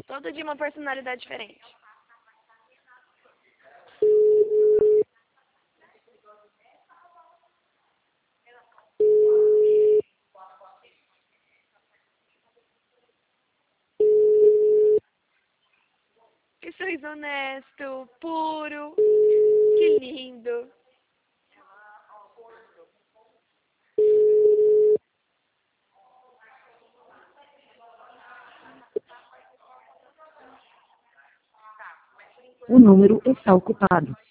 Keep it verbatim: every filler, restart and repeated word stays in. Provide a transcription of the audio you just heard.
Todo dia uma personalidade diferente. Que sorriso honesto, puro, que lindo. O número está ocupado.